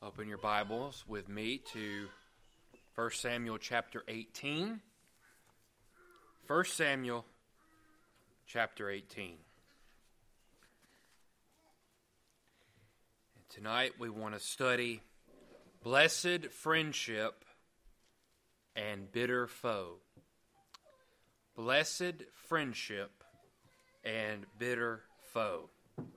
Open your Bibles with me to 1 Samuel chapter 18. 1 Samuel chapter 18. And tonight we want to study blessed friendship and bitter foe. Blessed friendship and bitter foe.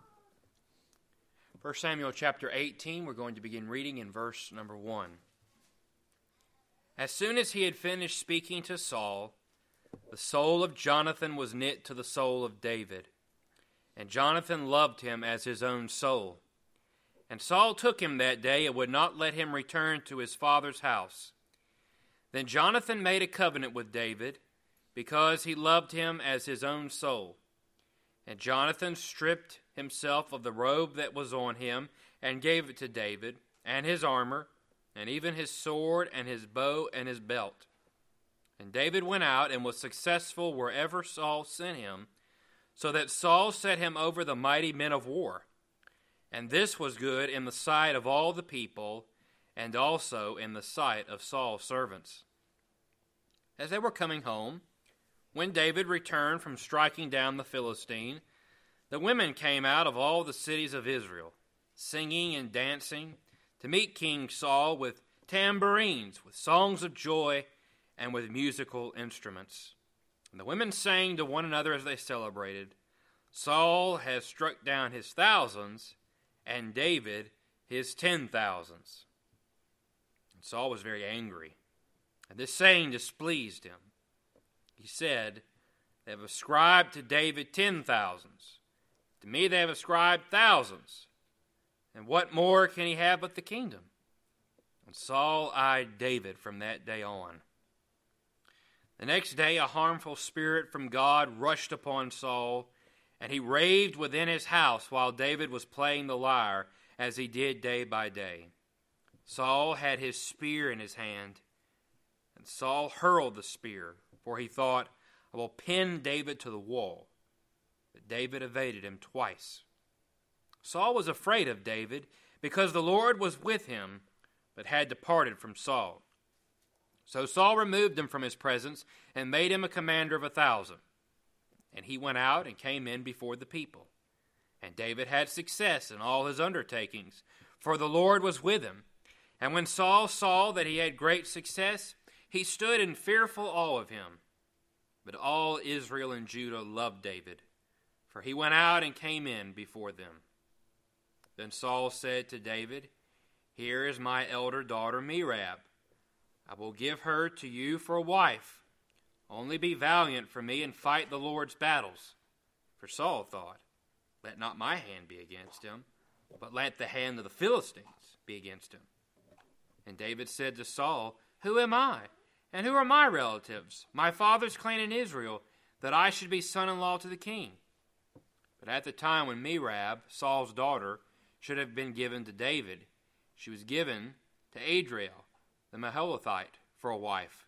1 Samuel chapter 18, we're going to begin reading in verse number 1. As soon as he had finished speaking to Saul, the soul of Jonathan was knit to the soul of David, and Jonathan loved him as his own soul. And Saul took him that day and would not let him return to his father's house. Then Jonathan made a covenant with David, because he loved him as his own soul. And Jonathan stripped himself of the robe that was on him, and gave it to David, and his armor, and even his sword, and his bow, and his belt. And David went out and was successful wherever Saul sent him, so that Saul set him over the mighty men of war. And this was good in the sight of all the people, and also in the sight of Saul's servants. As they were coming home, when David returned from striking down the Philistine, the women came out of all the cities of Israel, singing and dancing, to meet King Saul with tambourines, with songs of joy, and with musical instruments. And the women sang to one another as they celebrated, Saul has struck down his thousands, and David his 10,000s. And Saul was very angry, and this saying displeased him. He said, They have ascribed to David 10,000s. To me they have ascribed thousands. And what more can he have but the kingdom? And Saul eyed David from that day on. The next day a harmful spirit from God rushed upon Saul, and he raved within his house while David was playing the lyre, as he did day by day. Saul had his spear in his hand, and Saul hurled the spear, for he thought, I will pin David to the wall. But David evaded him twice. Saul was afraid of David, because the Lord was with him, but had departed from Saul. So Saul removed him from his presence, and made him a commander of 1,000. And he went out and came in before the people. And David had success in all his undertakings, for the Lord was with him. And when Saul saw that he had great success, he stood in fearful awe of him. But all Israel and Judah loved David, for he went out and came in before them. Then Saul said to David, Here is my elder daughter Merab. I will give her to you for a wife. Only be valiant for me and fight the Lord's battles. For Saul thought, Let not my hand be against him, but let the hand of the Philistines be against him. And David said to Saul, Who am I? And who are my relatives, my father's clan in Israel, that I should be son-in-law to the king? But at the time when Merab, Saul's daughter, should have been given to David, she was given to Adriel, the Maholathite, for a wife.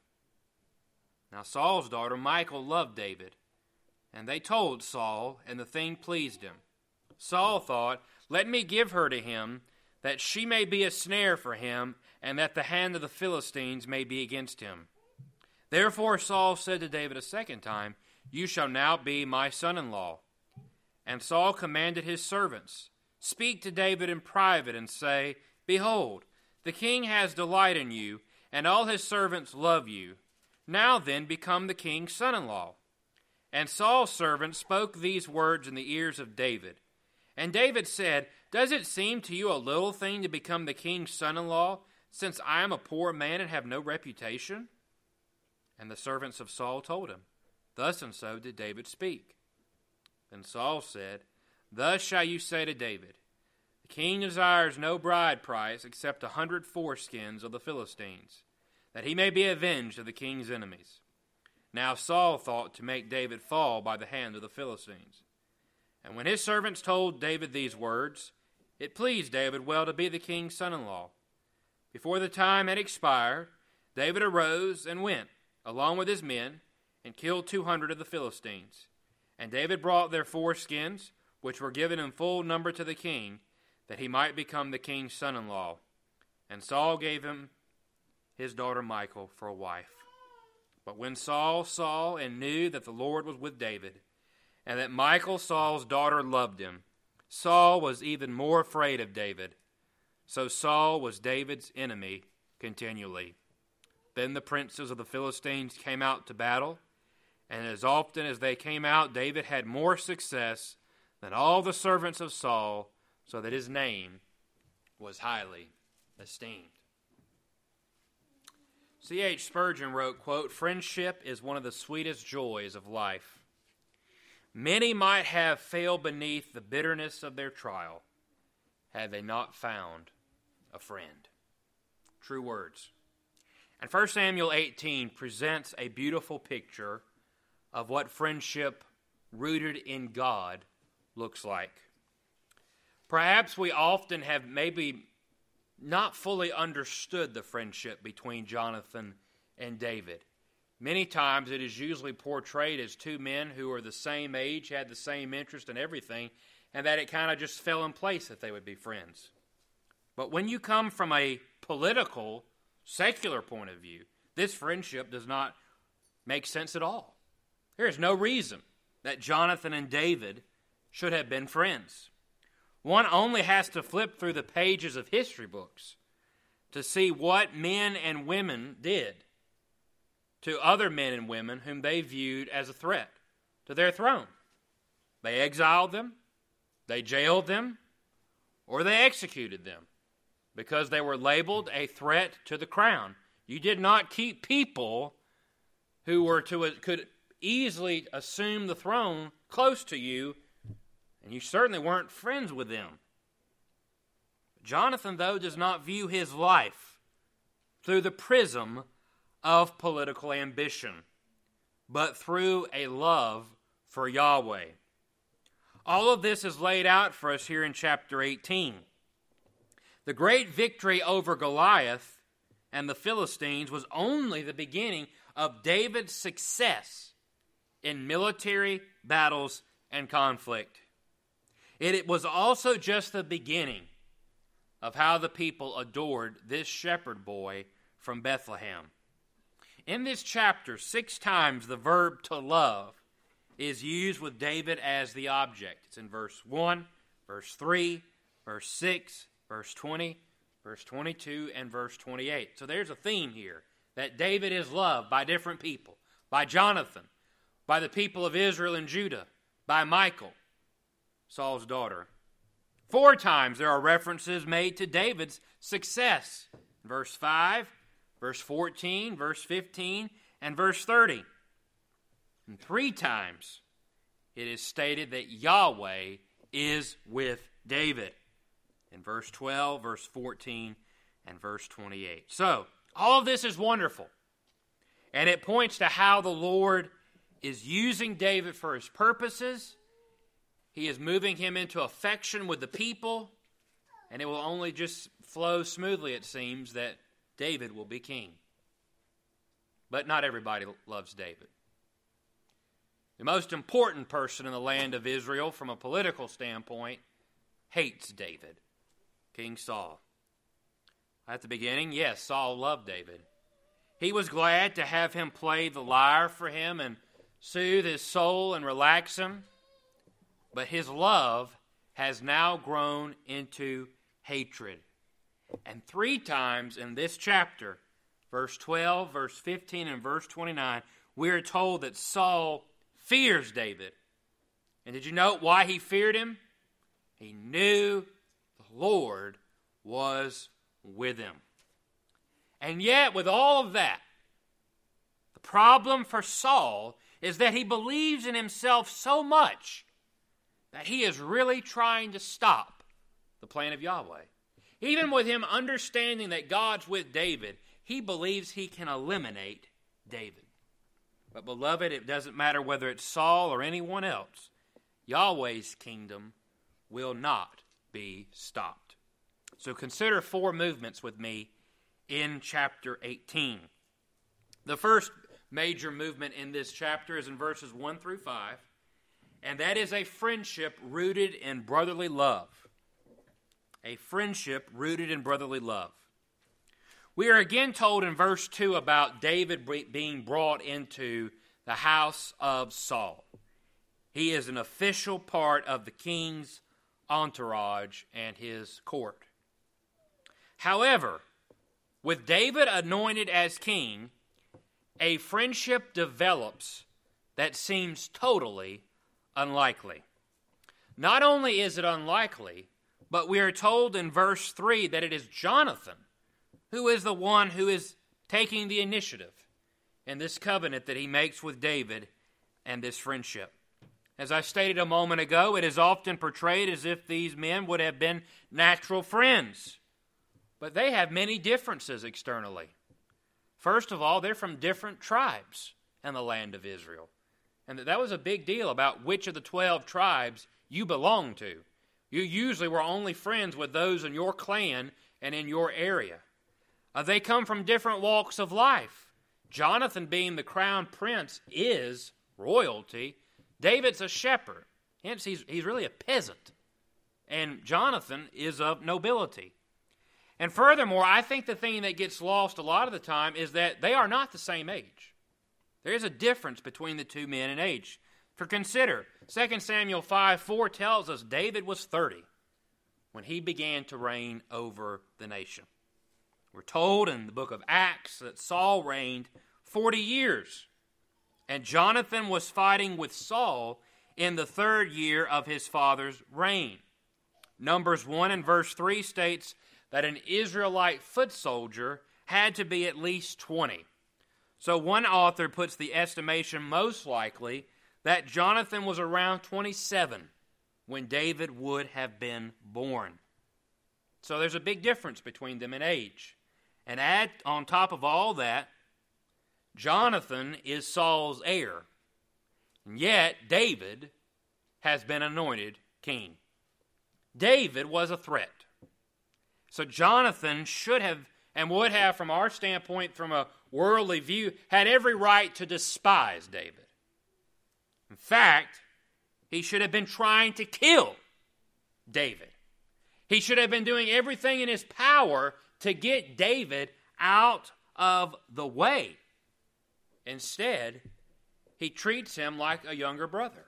Now Saul's daughter Michal loved David, and they told Saul, and the thing pleased him. Saul thought, Let me give her to him, that she may be a snare for him, and that the hand of the Philistines may be against him. Therefore Saul said to David a second time, You shall now be my son-in-law. And Saul commanded his servants, Speak to David in private, and say, Behold, the king has delight in you, and all his servants love you. Now then become the king's son-in-law. And Saul's servants spoke these words in the ears of David. And David said, Does it seem to you a little thing to become the king's son-in-law, since I am a poor man and have no reputation? And the servants of Saul told him, Thus and so did David speak. Then Saul said, Thus shall you say to David, The king desires no bride price except 100 foreskins of the Philistines, that he may be avenged of the king's enemies. Now Saul thought to make David fall by the hand of the Philistines. And when his servants told David these words, it pleased David well to be the king's son-in-law. Before the time had expired, David arose and went, along with his men, and killed 200 of the Philistines. And David brought their foreskins, which were given in full number to the king, that he might become the king's son-in-law. And Saul gave him his daughter Michal for a wife. But when Saul saw and knew that the Lord was with David, and that Michal, Saul's daughter, loved him, Saul was even more afraid of David. So Saul was David's enemy continually. Then the princes of the Philistines came out to battle, and as often as they came out, David had more success than all the servants of Saul, so that his name was highly esteemed. C.H. Spurgeon wrote, quote, "Friendship is one of the sweetest joys of life. Many might have failed beneath the bitterness of their trial had they not found a friend." True words. And 1 Samuel 18 presents a beautiful picture of what friendship rooted in God looks like. Perhaps we often have maybe not fully understood the friendship between Jonathan and David. Many times it is usually portrayed as two men who are the same age, had the same interest in everything, and that it kind of just fell in place that they would be friends. But when you come from a political, secular point of view, this friendship does not make sense at all. There is no reason that Jonathan and David should have been friends. One only has to flip through the pages of history books to see what men and women did to other men and women whom they viewed as a threat to their throne. They exiled them, they jailed them, or they executed them because they were labeled a threat to the crown. You did not keep people who could easily assume the throne close to you, and you certainly weren't friends with them. Jonathan, though, does not view his life through the prism of political ambition, but through a love for Yahweh. All of this is laid out for us here in chapter 18. The great victory over Goliath and the Philistines was only the beginning of David's success in military battles and conflict. It was also just the beginning of how the people adored this shepherd boy from Bethlehem. In this chapter, 6 times the verb to love is used with David as the object. It's in verse 1, verse 3, verse 6, verse 20, verse 22, and verse 28. So there's a theme here that David is loved by different people, by Jonathan, by the people of Israel and Judah, by Michal, Saul's daughter. 4 times there are references made to David's success. Verse 5, verse 14, verse 15, and verse 30. And 3 times it is stated that Yahweh is with David. In verse 12, verse 14, and verse 28. So, all of this is wonderful. And it points to how the Lord is using David for his purposes. He is moving him into affection with the people. And it will only just flow smoothly, it seems, that David will be king. But not everybody loves David. The most important person in the land of Israel, from a political standpoint, hates David, King Saul. At the beginning, yes, Saul loved David. He was glad to have him play the lyre for him and soothe his soul and relax him. But his love has now grown into hatred. And 3 times in this chapter, verse 12, verse 15, and verse 29, we are told that Saul fears David. And did you note why he feared him? He knew the Lord was with him. And yet, with all of that, the problem for Saul is that he believes in himself so much that he is really trying to stop the plan of Yahweh. Even with him understanding that God's with David, he believes he can eliminate David. But beloved, it doesn't matter whether it's Saul or anyone else. Yahweh's kingdom will not be stopped. So consider 4 movements with me in chapter 18. The first major movement in this chapter is in verses 1 through 5, and that is a friendship rooted in brotherly love. A friendship rooted in brotherly love. We are again told in verse 2 about David being brought into the house of Saul. He is an official part of the king's entourage and his court. However, with David anointed as king, a friendship develops that seems totally unlikely. Not only is it unlikely, but we are told in verse 3 that it is Jonathan who is the one who is taking the initiative in this covenant that he makes with David and this friendship. As I stated a moment ago, it is often portrayed as if these men would have been natural friends, but they have many differences externally. First of all, they're from different tribes in the land of Israel, and that was a big deal about which of the 12 tribes you belong to. You usually were only friends with those in your clan and in your area. They come from different walks of life. Jonathan, being the crown prince, is royalty. David's a shepherd, hence he's really a peasant. And Jonathan is of nobility. And furthermore, I think the thing that gets lost a lot of the time is that they are not the same age. There is a difference between the two men in age. For consider, 2 Samuel 5:4 tells us David was 30 when he began to reign over the nation. We're told in the book of Acts that Saul reigned 40 years. And Jonathan was fighting with Saul in the 3rd year of his father's reign. Numbers 1 and verse 3 states that an Israelite foot soldier had to be at least 20. So one author puts the estimation most likely that Jonathan was around 27 when David would have been born. So there's a big difference between them in age. And add on top of all that, Jonathan is Saul's heir. And yet, David has been anointed king. David was a threat. So Jonathan should have, and would have from our standpoint, from a worldly view, had every right to despise David. In fact, he should have been trying to kill David. He should have been doing everything in his power to get David out of the way. Instead, he treats him like a younger brother.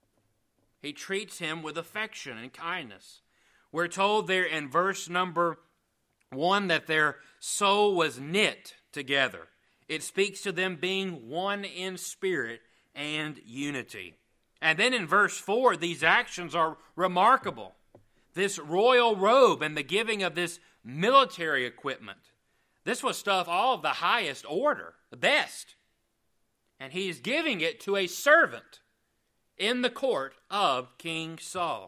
He treats him with affection and kindness. We're told there in verse number 1 that their soul was knit together. It speaks to them being one in spirit and unity. And then in verse 4, these actions are remarkable. This royal robe and the giving of this military equipment. This was stuff all of the highest order, the best. And he's giving it to a servant in the court of King Saul.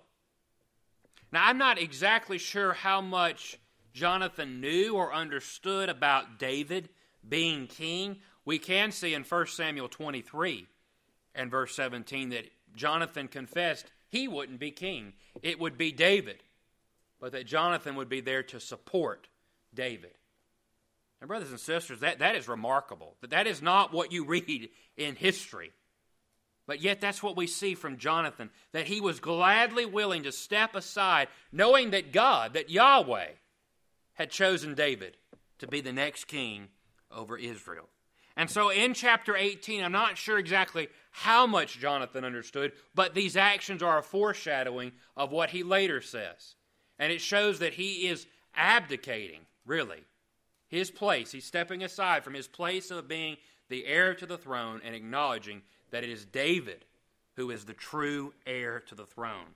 Now, I'm not exactly sure how much Jonathan knew or understood about David being king. We can see in 1 Samuel 23 and verse 17 that Jonathan confessed he wouldn't be king. It would be David. But that Jonathan would be there to support David. And brothers and sisters, that is remarkable. That is not what you read in history. But yet that's what we see from Jonathan, that he was gladly willing to step aside, knowing that God, that Yahweh, had chosen David to be the next king over Israel. And so in chapter 18, I'm not sure exactly how much Jonathan understood, but these actions are a foreshadowing of what he later says. And it shows that he is abdicating, really, his place. He's stepping aside from his place of being the heir to the throne and acknowledging that it is David who is the true heir to the throne.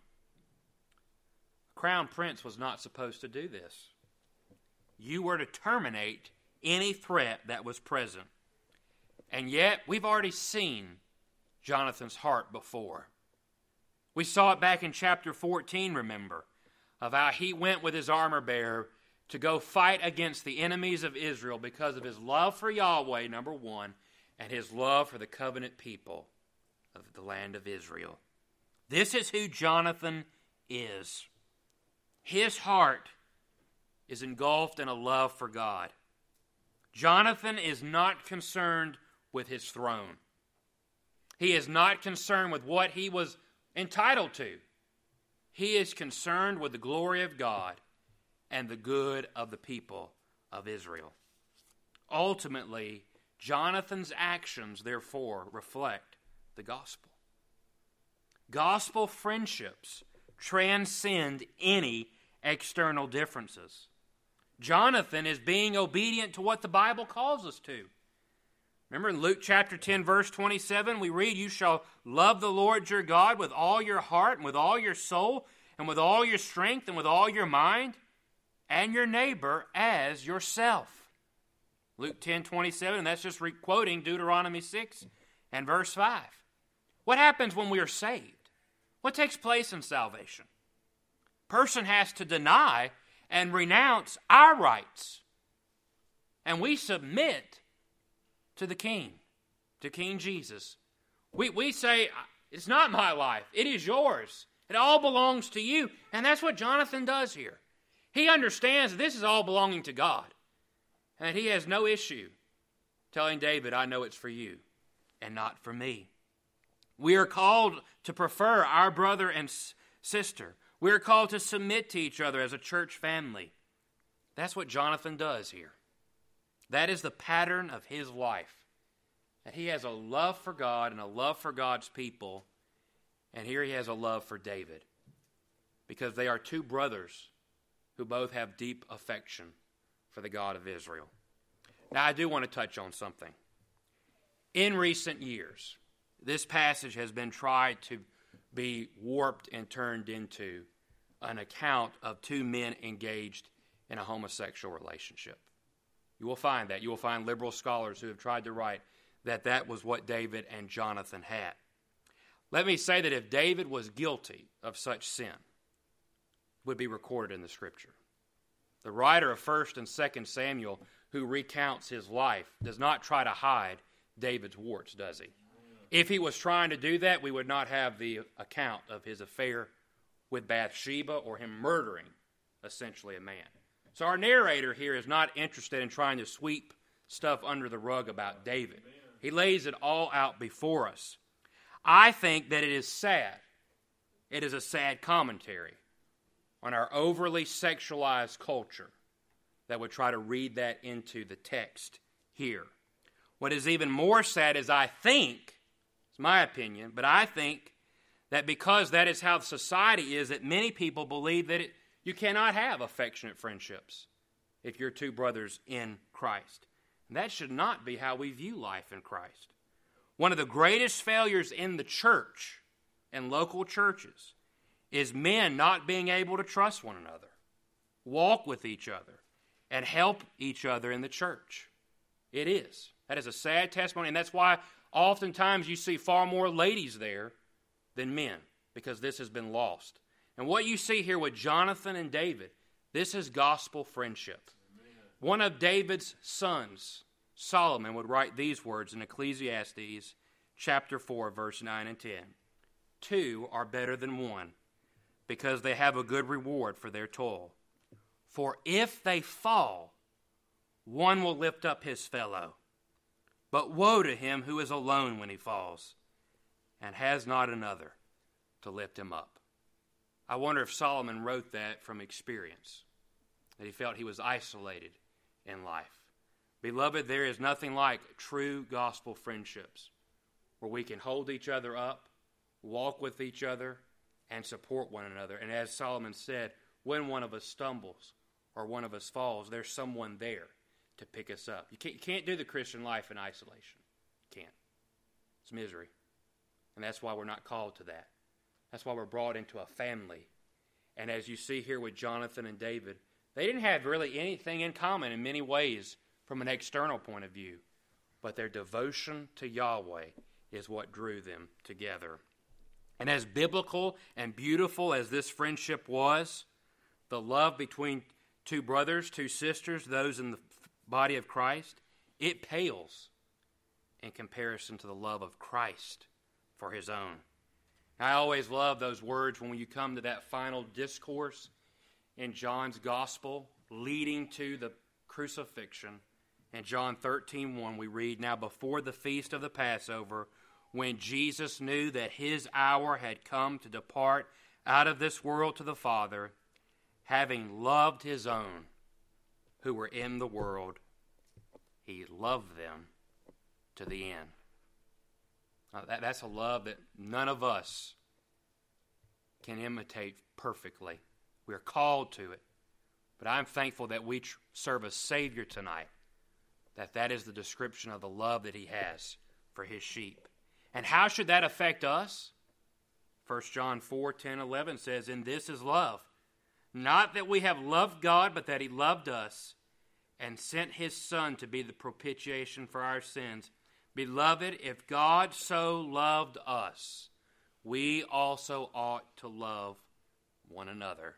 The crown prince was not supposed to do this. You were to terminate any threat that was present. And yet, we've already seen Jonathan's heart before. We saw it back in chapter 14, remember, of how he went with his armor bearer to go fight against the enemies of Israel because of his love for Yahweh, number one, and his love for the covenant people of the land of Israel. This is who Jonathan is. His heart is engulfed in a love for God. Jonathan is not concerned with his throne. He is not concerned with what he was entitled to. He is concerned with the glory of God and the good of the people of Israel. ultimately, Jonathan's actions, therefore, reflect the gospel. Gospel friendships transcend any external differences. Jonathan is being obedient to what the Bible calls us to. Remember in Luke chapter 10, verse 27, we read, "You shall love the Lord your God with all your heart and with all your soul and with all your strength and with all your mind, and your neighbor as yourself." Luke 10:27, and that's just quoting Deuteronomy 6 and verse 5. What happens when we are saved? What takes place in salvation? A person has to deny and renounce our rights, and we submit to the King, to King Jesus. We say, it's not my life, it is yours. It all belongs to you. And that's what Jonathan does here. He understands that this is all belonging to God, and that he has no issue telling David, I know it's for you and not for me. We are called to prefer our brother and sister. We are called to submit to each other as a church family. That's what Jonathan does here. That is the pattern of his life. That he has a love for God and a love for God's people. And here he has a love for David. Because they are two brothers who both have deep affection for the God of Israel. Now I do want to touch on something. In recent years, this passage has been tried to be warped and turned into an account of two men engaged in a homosexual relationship. You will find that. You will find liberal scholars who have tried to write that that was what David and Jonathan had. Let me say that if David was guilty of such sin, it would be recorded in the Scripture. The writer of 1 and 2 Samuel, who recounts his life, does not try to hide David's warts, does he? If he was trying to do that, we would not have the account of his affair with Bathsheba or him murdering, essentially, a man. So our narrator here is not interested in trying to sweep stuff under the rug about David. He lays it all out before us. I think that it is sad. It is a sad commentary on our overly sexualized culture that would try to read that into the text here. What is even more sad is I think, it's my opinion, but I think that because that is how society is, that many people believe that you cannot have affectionate friendships if you're two brothers in Christ. And that should not be how we view life in Christ. One of the greatest failures in the church and local churches is men not being able to trust one another, walk with each other, and help each other in the church. It is. That is a sad testimony, and that's why oftentimes you see far more ladies there than men, because this has been lost. And what you see here with Jonathan and David, this is gospel friendship. One of David's sons, Solomon, would write these words in Ecclesiastes chapter 4, verse 9 and 10. Two are better than one, because they have a good reward for their toil. For if they fall, one will lift up his fellow. But woe to him who is alone when he falls, and has not another to lift him up. I wonder if Solomon wrote that from experience, that he felt he was isolated in life. Beloved, there is nothing like true gospel friendships, where we can hold each other up, walk with each other, and support one another. And as Solomon said, when one of us stumbles or one of us falls, there's someone there to pick us up. You can't do the Christian life in isolation. You can't. It's misery. And that's why we're not called to that. That's why we're brought into a family. And as you see here with Jonathan and David, they didn't have really anything in common in many ways from an external point of view. But their devotion to Yahweh is what drew them together. And as biblical and beautiful as this friendship was, the love between two brothers, two sisters, those in the body of Christ, it pales in comparison to the love of Christ for his own. I always love those words when you come to that final discourse in John's Gospel leading to the crucifixion. In John 13:1 we read, Now before the feast of the Passover, when Jesus knew that his hour had come to depart out of this world to the Father, having loved his own who were in the world, he loved them to the end. That's a love that none of us can imitate perfectly. We're called to it. But I'm thankful that we serve a Savior tonight, that is the description of the love that he has for his sheep. And how should that affect us? 1 John 4:10-11 says, "In this is love, not that we have loved God, but that he loved us and sent his Son to be the propitiation for our sins. Beloved, if God so loved us, we also ought to love one another."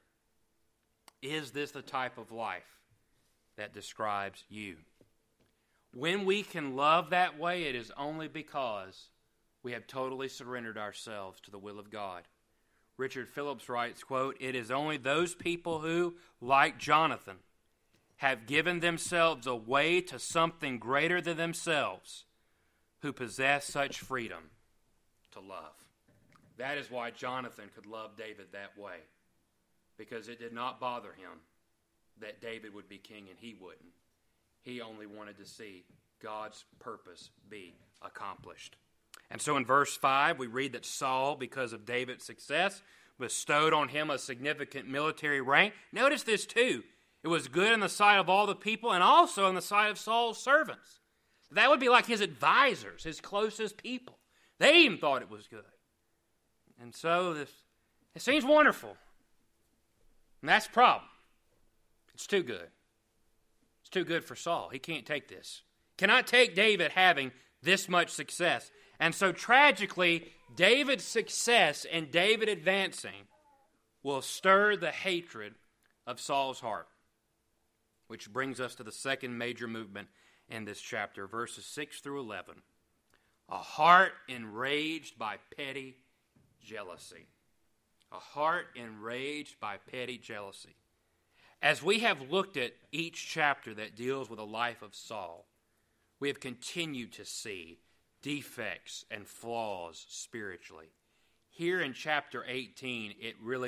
Is this the type of life that describes you? When we can love that way, it is only because we have totally surrendered ourselves to the will of God. Richard Phillips writes, quote, "It is only those people who, like Jonathan, have given themselves away to something greater than themselves who possess such freedom to love." That is why Jonathan could love David that way, because it did not bother him that David would be king and he wouldn't. He only wanted to see God's purpose be accomplished. And so in verse 5, we read that Saul, because of David's success, bestowed on him a significant military rank. Notice this too. It was good in the sight of all the people and also in the sight of Saul's servants. That would be like his advisors, his closest people. They even thought it was good. And so it seems wonderful. And that's the problem. It's too good. It's too good for Saul. He can't take this. Cannot take David having this much success. And so tragically, David's success and David advancing will stir the hatred of Saul's heart. Which brings us to the second major movement in this chapter, verses 6-11. A heart enraged by petty jealousy. A heart enraged by petty jealousy. As we have looked at each chapter that deals with the life of Saul, we have continued to see defects and flaws spiritually. Here in chapter 18, it really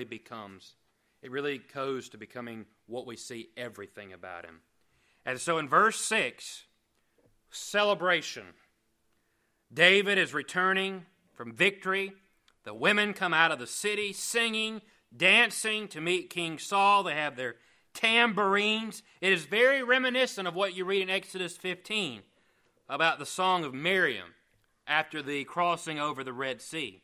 goes to becoming what we see everything about him. And so in verse 6, celebration. David is returning from victory. The women come out of the city singing, dancing to meet King Saul. They have their tambourines. It is very reminiscent of what you read in Exodus 15 about the song of Miriam after the crossing over the Red Sea.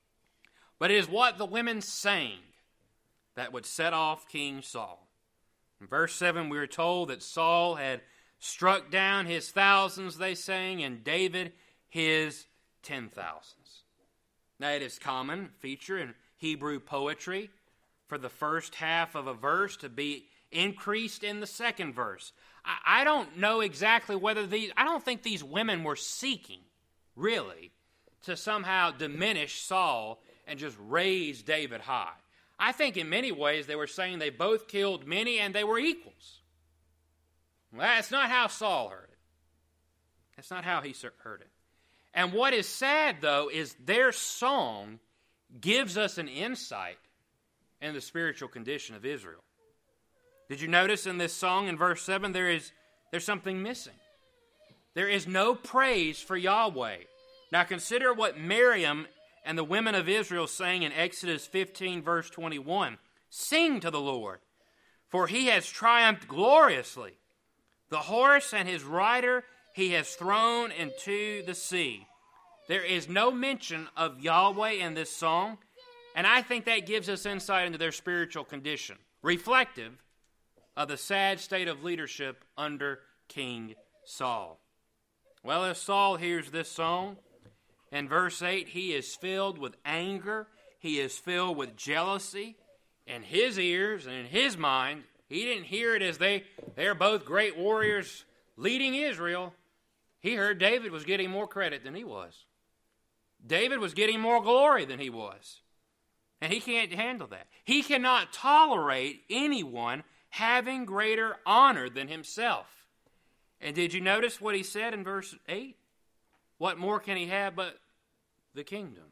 But it is what the women sang that would set off King Saul. In verse 7, we are told that Saul had struck down his thousands, they sang, and David his 10,000s. Now, it is common feature in Hebrew poetry for the first half of a verse to be increased in the second verse. I don't know exactly whether I don't think these women were seeking, really, to somehow diminish Saul and just raise David high. I think in many ways they were saying they both killed many and they were equals. Well, that's not how Saul heard it. That's not how he heard it. And what is sad, though, is their song gives us an insight into the spiritual condition of Israel. Did you notice in this song in verse 7 there's something missing? There is no praise for Yahweh. Now consider what Miriam and the women of Israel sang in Exodus 15 verse 21. Sing to the Lord, for he has triumphed gloriously. The horse and his rider he has thrown into the sea. There is no mention of Yahweh in this song, and I think that gives us insight into their spiritual condition, reflective of the sad state of leadership under King Saul. Well, as Saul hears this song, in verse 8, he is filled with anger, he is filled with jealousy. In his ears and in his mind, he didn't hear it as they're both great warriors leading Israel. He heard David was getting more credit than he was. David was getting more glory than he was. And he can't handle that. He cannot tolerate anyone having greater honor than himself. And did you notice what he said in verse 8? What more can he have but the kingdom?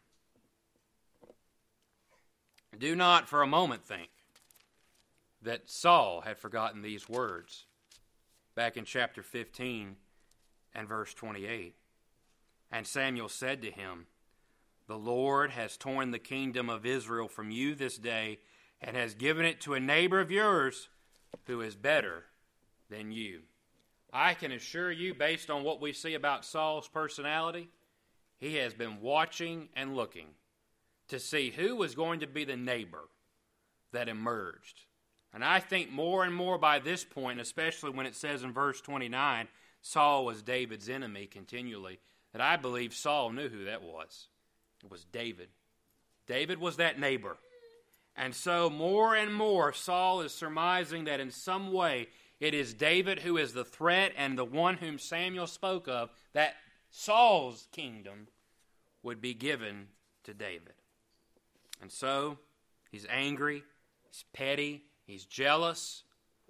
Do not for a moment think that Saul had forgotten these words. Back in chapter 15, And verse 28, and Samuel said to him, the Lord has torn the kingdom of Israel from you this day and has given it to a neighbor of yours who is better than you. I can assure you, based on what we see about Saul's personality, he has been watching and looking to see who was going to be the neighbor that emerged. And I think more and more by this point, especially when it says in verse 29, Saul was David's enemy continually, that I believe Saul knew who that was. It was David. David was that neighbor. And so more and more Saul is surmising that in some way it is David who is the threat and the one whom Samuel spoke of, that Saul's kingdom would be given to David. And so he's angry, he's petty, he's jealous.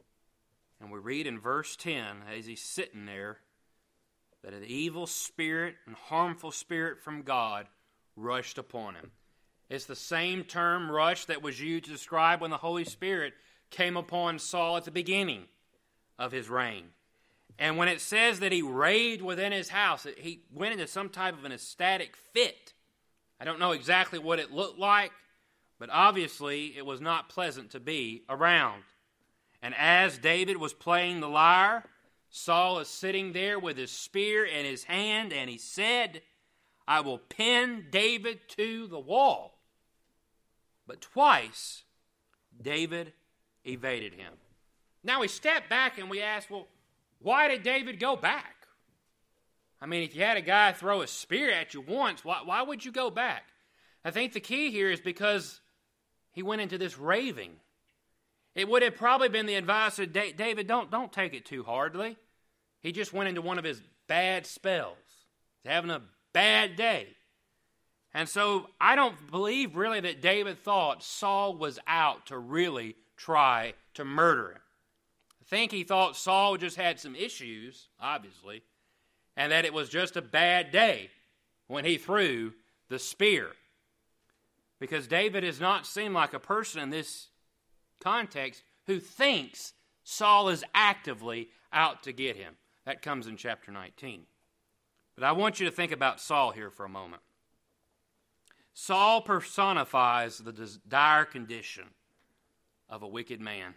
And we read in verse 10, as he's sitting there, that an evil spirit and harmful spirit from God rushed upon him. It's the same term, rush, that was used to describe when the Holy Spirit came upon Saul at the beginning of his reign. And when it says that he raved within his house, he went into some type of an ecstatic fit. I don't know exactly what it looked like, but obviously it was not pleasant to be around. And as David was playing the lyre, Saul is sitting there with his spear in his hand, and he said, I will pin David to the wall. But twice, David evaded him. Now we step back and we ask, well, why did David go back? I mean, if you had a guy throw a spear at you once, why would you go back? I think the key here is because he went into this raving. It would have probably been the advice of David, don't take it too hardly. He just went into one of his bad spells. He's having a bad day. And so I don't believe really that David thought Saul was out to really try to murder him. I think he thought Saul just had some issues, obviously, and that it was just a bad day when he threw the spear. Because David does not seem like a person in this context who thinks Saul is actively out to get him. That comes in chapter 19. But I want you to think about Saul here for a moment. Saul personifies the dire condition of a wicked man.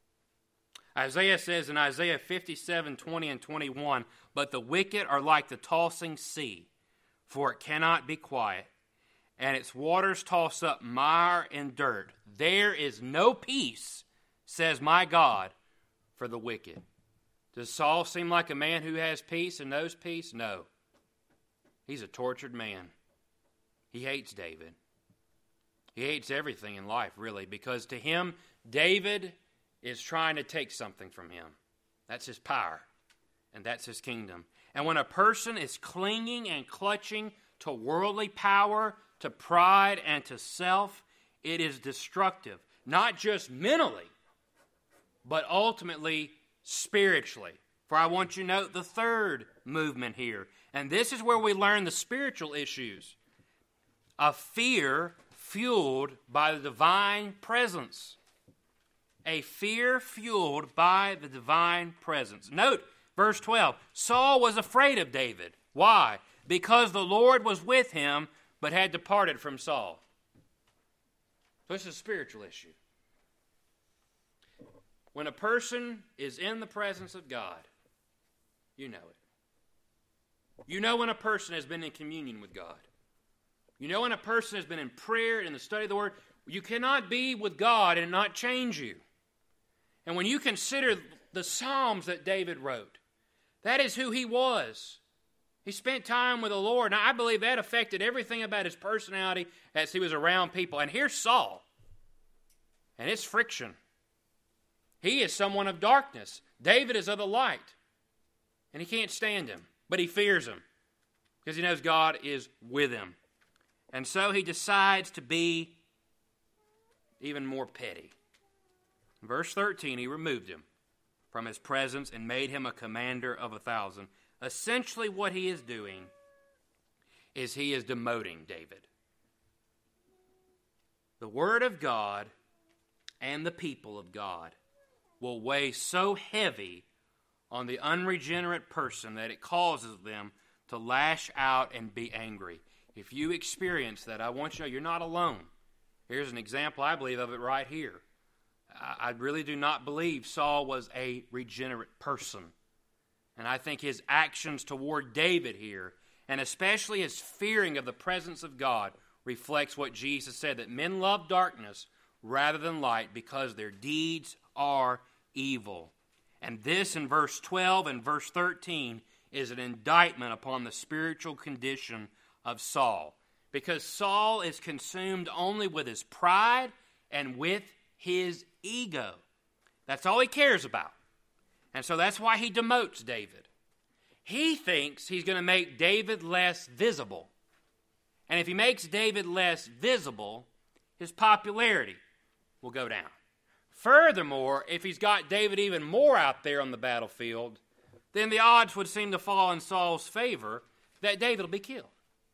Isaiah says in Isaiah 57, 20 and 21, but the wicked are like the tossing sea, for it cannot be quiet, and its waters toss up mire and dirt. There is no peace, says my God, for the wicked. Does Saul seem like a man who has peace and knows peace? No. He's a tortured man. He hates David. He hates everything in life, really, because to him, David is trying to take something from him. That's his power, and that's his kingdom. And when a person is clinging and clutching to worldly power, to pride, and to self, it is destructive, not just mentally, but ultimately spiritually. For I want you to note the third movement here, and this is where we learn the spiritual issues. A fear fueled by the divine presence. A fear fueled by the divine presence. Note verse 12. Saul was afraid of David. Why? Because the Lord was with him, but had departed from Saul. So this is a spiritual issue. When a person is in the presence of God, you know it. You know when a person has been in communion with God. You know when a person has been in prayer and in the study of the Word. You cannot be with God and not change you. And when you consider the Psalms that David wrote, that is who he was. He spent time with the Lord. Now, I believe that affected everything about his personality as he was around people. And here's Saul. And it's friction. He is someone of darkness. David is of the light. And he can't stand him, but he fears him because he knows God is with him. And so he decides to be even more petty. In verse 13, he removed him from his presence and made him a commander of 1,000. Essentially what he is doing is he is demoting David. The Word of God and the people of God will weigh so heavy on the unregenerate person that it causes them to lash out and be angry. If you experience that, I want you to know you're not alone. Here's an example, I believe, of it right here. I really do not believe Saul was a regenerate person. And I think his actions toward David here, and especially his fearing of the presence of God, reflects what Jesus said, that men love darkness rather than light because their deeds are evil. And this in verse 12 and verse 13 is an indictment upon the spiritual condition of Saul. Because Saul is consumed only with his pride and with his ego. That's all he cares about. And so that's why he demotes David. He thinks he's going to make David less visible. And if he makes David less visible, his popularity will go down. Furthermore, if he's got David even more out there on the battlefield, then the odds would seem to fall in Saul's favor that David will be killed.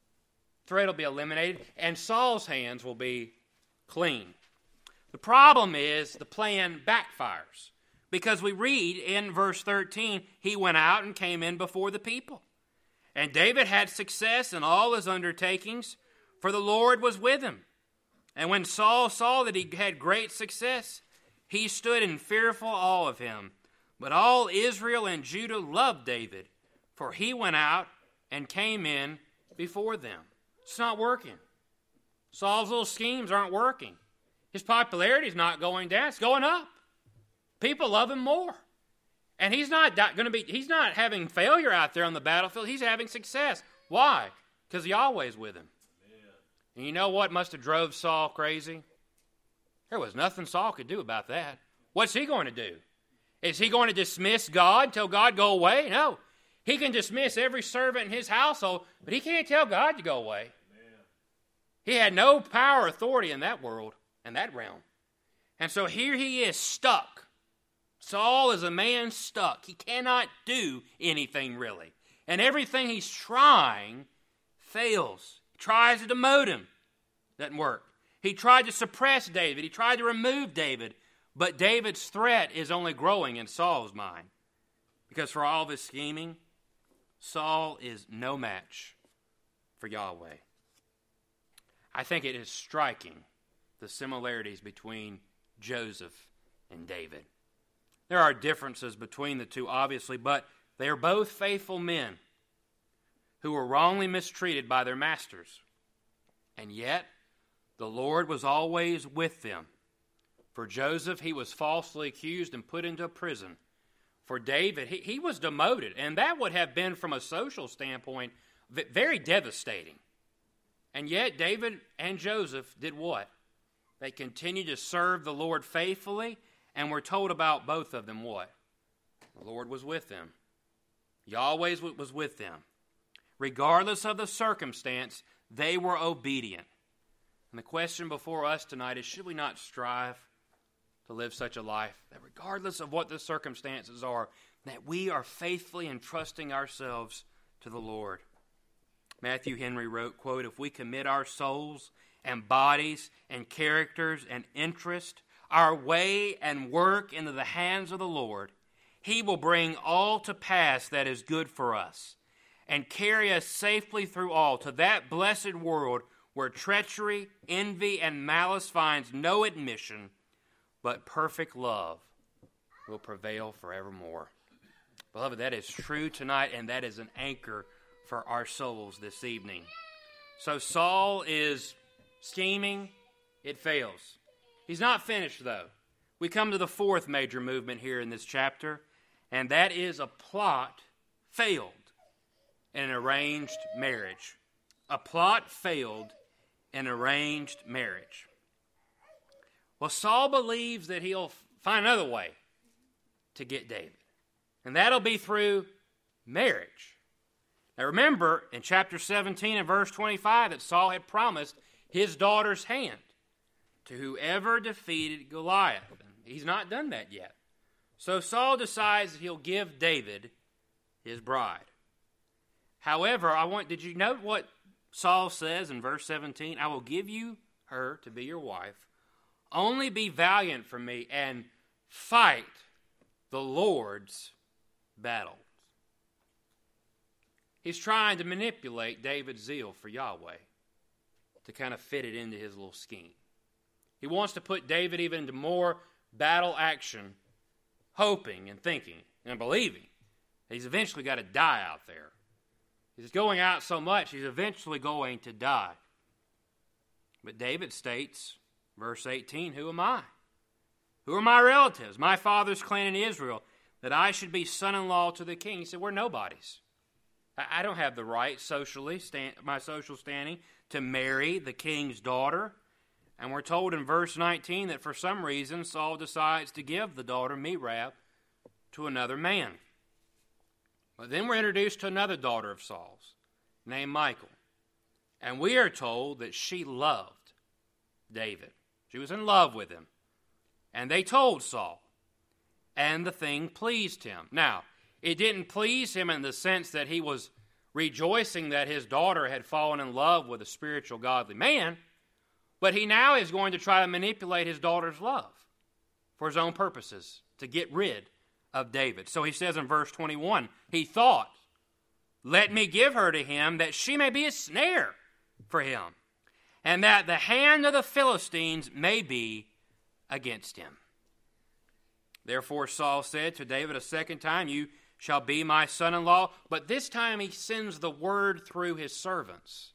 Threat will be eliminated, and Saul's hands will be clean. The problem is the plan backfires, because we read in verse 13, he went out and came in before the people. And David had success in all his undertakings, for the Lord was with him. And when Saul saw that he had great success, he stood in fearful awe of him. But all Israel and Judah loved David, for he went out and came in before them. It's not working. Saul's little schemes aren't working. His popularity is not going down, it's going up. People love him more. And he's not having failure out there on the battlefield, he's having success. Why? Because Yahweh's with him. Amen. And you know what must have drove Saul crazy? There was nothing Saul could do about that. What's he going to do? Is he going to dismiss God, tell God go away? No. He can dismiss every servant in his household, but he can't tell God to go away. Amen. He had no power or authority in that world, in that realm. And so here he is stuck. Saul is a man stuck. He cannot do anything really. And everything he's trying fails. He tries to demote him. Doesn't work. He tried to suppress David. He tried to remove David. But David's threat is only growing in Saul's mind. Because for all of his scheming, Saul is no match for Yahweh. I think it is striking, the similarities between Joseph and David. There are differences between the two, obviously, but they are both faithful men who were wrongly mistreated by their masters. And yet, the Lord was always with them. For Joseph, he was falsely accused and put into a prison. For David, he was demoted, and that would have been, from a social standpoint, very devastating. And yet, David and Joseph did what? They continued to serve the Lord faithfully, and we're told about both of them what? The Lord was with them. Yahweh was with them. Regardless of the circumstance, they were obedient. And the question before us tonight is, should we not strive to live such a life that regardless of what the circumstances are, that we are faithfully entrusting ourselves to the Lord? Matthew Henry wrote, quote, "If we commit our souls and bodies and characters and interest, our way and work into the hands of the Lord, He will bring all to pass that is good for us and carry us safely through all to that blessed world where treachery, envy, and malice finds no admission, but perfect love will prevail forevermore." Beloved, that is true tonight, and that is an anchor for our souls this evening. So Saul is scheming. It fails. He's not finished, though. We come to the fourth major movement here in this chapter, and that is a plot failed in an arranged marriage. A plot failed in arranged marriage. Well, Saul believes that he'll find another way to get David, and that'll be through marriage. Now remember, in chapter 17 and verse 25, that Saul had promised his daughter's hand to whoever defeated Goliath. He's not done that yet. So Saul decides that he'll give David his bride. However, did you note what Saul says in verse 17? "I will give you her to be your wife. Only be valiant for me and fight the Lord's battles. He's trying to manipulate David's zeal for Yahweh to kind of fit it into his little scheme. He wants to put David even into more battle action, hoping and thinking and believing he's eventually got to die out there. He's going out so much, he's eventually going to die. But David states, verse 18, who am I? Who are my relatives, my father's clan in Israel, that I should be son-in-law to the king? He said, we're nobodies. I don't have the right socially, my social standing, to marry the king's daughter. And we're told in verse 19 that for some reason Saul decides to give the daughter Merab to another man. But then we're introduced to another daughter of Saul's named Michal. And we are told that she loved David. She was in love with him. And they told Saul. And the thing pleased him. Now, it didn't please him in the sense that he was rejoicing that his daughter had fallen in love with a spiritual, godly man. But he now is going to try to manipulate his daughter's love for his own purposes, to get rid of David. So he says in verse 21, he thought, let me give her to him that she may be a snare for him, and that the hand of the Philistines may be against him. Therefore Saul said to David a second time, you shall be my son-in-law. But this time he sends the word through his servants.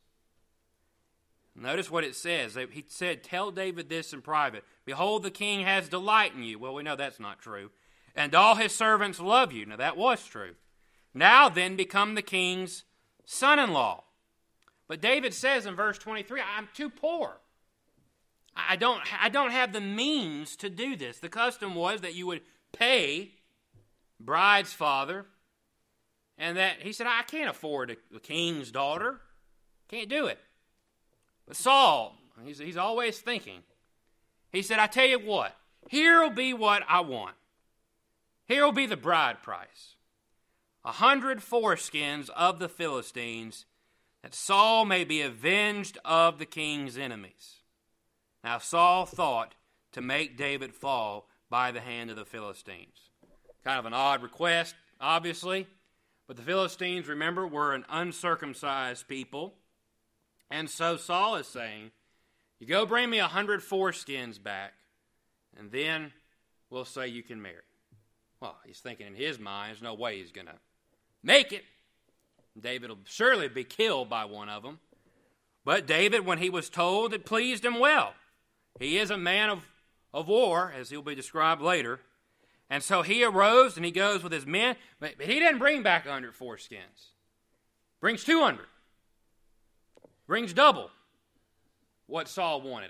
Notice what it says. He said, tell David this in private. Behold, the king has delight in you. Well, we know that's not true. And all his servants love you. Now, that was true. Now then, become the king's son-in-law. But David says in verse 23, I'm too poor. I don't have the means to do this. The custom was that you would pay bride's father, and that he said, I can't afford the king's daughter. Can't do it. But Saul, he's always thinking. He said, I tell you what, here will be what I want. Here will be the bride price. 100 foreskins of the Philistines, that Saul may be avenged of the king's enemies. Now Saul thought to make David fall by the hand of the Philistines. Kind of an odd request, obviously. But the Philistines, remember, were an uncircumcised people. And so Saul is saying, you go bring me 100 foreskins back, and then we'll say you can marry. Well, he's thinking in his mind, there's no way he's going to make it. David will surely be killed by one of them. But David, when he was told, it pleased him well. He is a man of war, as he'll be described later. And so he arose and he goes with his men, but he didn't bring back 100 foreskins. Brings 200. Brings double what Saul wanted.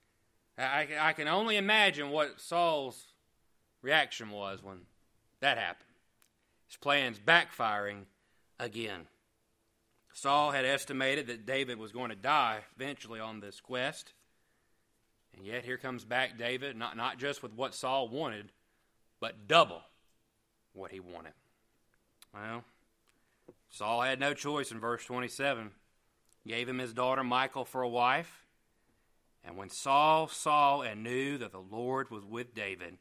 I can only imagine what Saul's reaction was when that happened. His plan's backfiring again. Saul had estimated that David was going to die eventually on this quest. And yet here comes back David, not just with what Saul wanted, but double what he wanted. Well, Saul had no choice in verse 27. Gave him his daughter Michal for a wife. And when Saul saw and knew that the Lord was with David,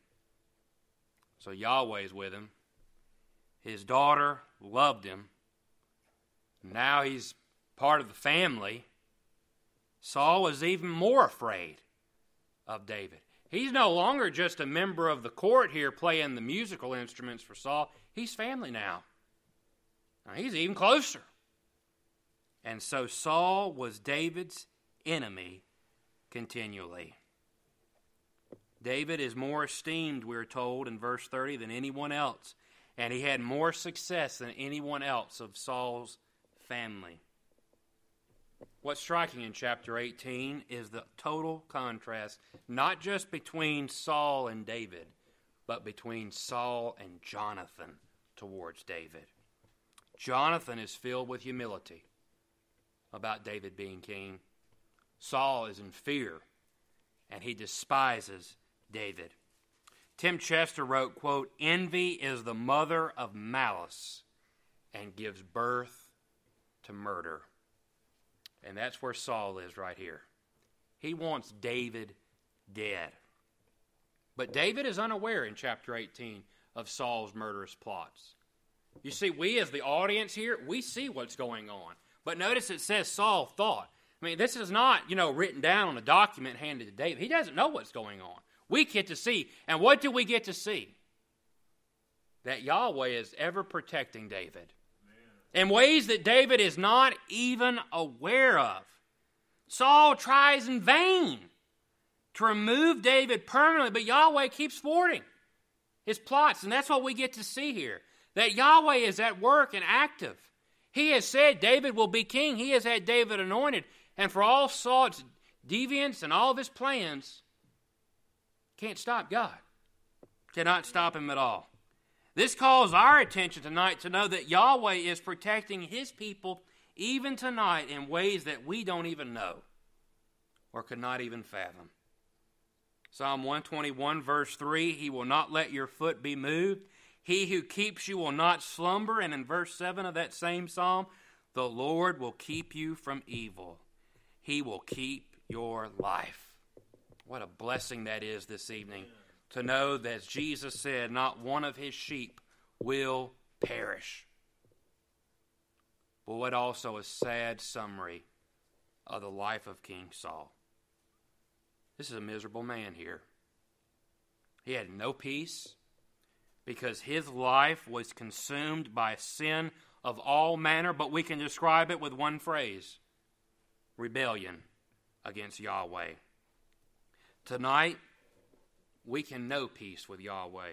so Yahweh's with him, his daughter loved him, now he's part of the family, Saul was even more afraid of David. He's no longer just a member of the court here playing the musical instruments for Saul. He's family now. Now he's even closer. And so Saul was David's enemy continually. David is more esteemed, we're told in verse 30, than anyone else. And he had more success than anyone else of Saul's family. What's striking in chapter 18 is the total contrast, not just between Saul and David, but between Saul and Jonathan towards David. Jonathan is filled with humility about David being king. Saul is in fear, and he despises David. Tim Chester wrote, quote, envy is the mother of malice and gives birth to murder. And that's where Saul is right here. He wants David dead. But David is unaware in chapter 18 of Saul's murderous plots. You see, we as the audience here, we see what's going on. But notice it says Saul thought. I mean, this is not, written down on a document handed to David. He doesn't know what's going on. We get to see. And what do we get to see? That Yahweh is ever protecting David in ways that David is not even aware of. Saul tries in vain to remove David permanently, but Yahweh keeps thwarting his plots. And that's what we get to see here, that Yahweh is at work and active. He has said David will be king. He has had David anointed. And for all Saul's deviance and all of his plans, can't stop God. Cannot stop him at all. This calls our attention tonight to know that Yahweh is protecting his people even tonight in ways that we don't even know or could not even fathom. Psalm 121 verse 3, he will not let your foot be moved. He who keeps you will not slumber. And in verse 7 of that same psalm, the Lord will keep you from evil. He will keep your life. What a blessing that is this evening to know that, as Jesus said, not one of his sheep will perish. But what also a sad summary of the life of King Saul. This is a miserable man here. He had no peace because his life was consumed by sin of all manner, but we can describe it with one phrase: rebellion against Yahweh. Tonight, we can know peace with Yahweh.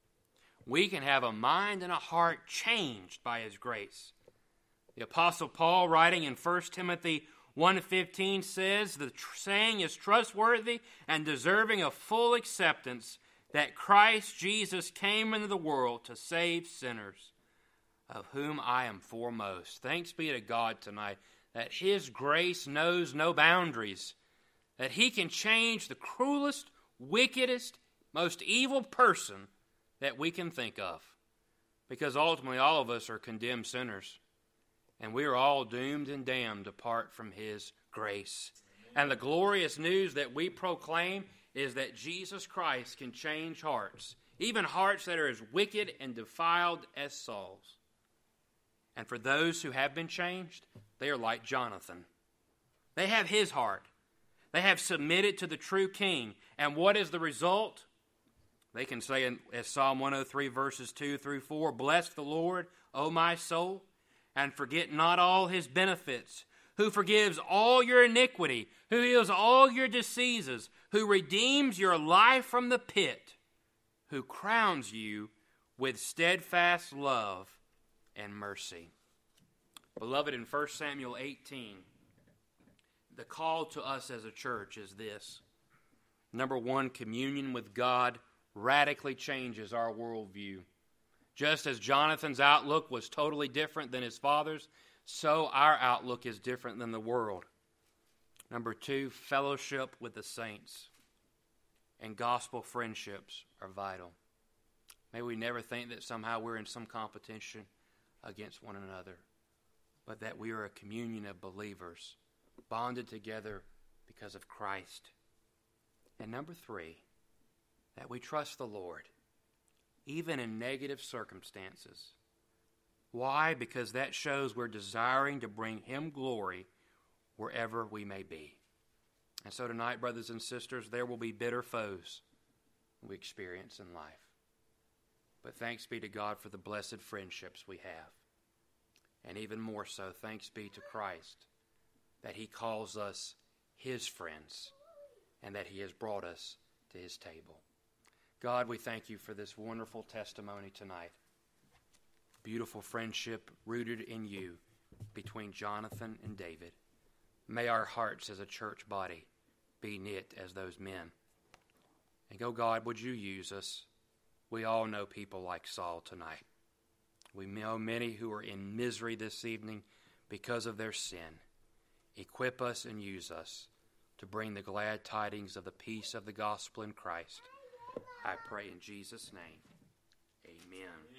We can have a mind and a heart changed by his grace. The Apostle Paul, writing in 1 Timothy 1:15, says, the saying is trustworthy and deserving of full acceptance, that Christ Jesus came into the world to save sinners, of whom I am foremost. Thanks be to God tonight that his grace knows no boundaries, that he can change the cruelest, wickedest, most evil person that we can think of. Because ultimately all of us are condemned sinners. And we are all doomed and damned apart from his grace. And the glorious news that we proclaim is that Jesus Christ can change hearts, even hearts that are as wicked and defiled as Saul's. And for those who have been changed, they are like Jonathan. They have his heart. They have submitted to the true king. And what is the result? They can say, as Psalm 103 verses 2 through 4, bless the Lord, O my soul, and forget not all his benefits, who forgives all your iniquity, who heals all your diseases, who redeems your life from the pit, who crowns you with steadfast love and mercy. Beloved, in 1 Samuel 18, the call to us as a church is this. Number one, communion with God radically changes our worldview. Just as Jonathan's outlook was totally different than his father's, so our outlook is different than the world. Number two, fellowship with the saints and gospel friendships are vital. May we never think that somehow we're in some competition against one another, but that we are a communion of believers bonded together because of Christ. And number three, that we trust the Lord, even in negative circumstances. Why? Because that shows we're desiring to bring him glory wherever we may be. And so tonight, brothers and sisters, there will be bitter foes we experience in life. But thanks be to God for the blessed friendships we have. And even more so, thanks be to Christ that he calls us his friends and that he has brought us to his table. God, we thank you for this wonderful testimony tonight. Beautiful friendship rooted in you between Jonathan and David. May our hearts as a church body be knit as those men. And go, God, would you use us? We all know people like Saul tonight. We know many who are in misery this evening because of their sin. Equip us and use us to bring the glad tidings of the peace of the gospel in Christ. I pray in Jesus' name. Amen.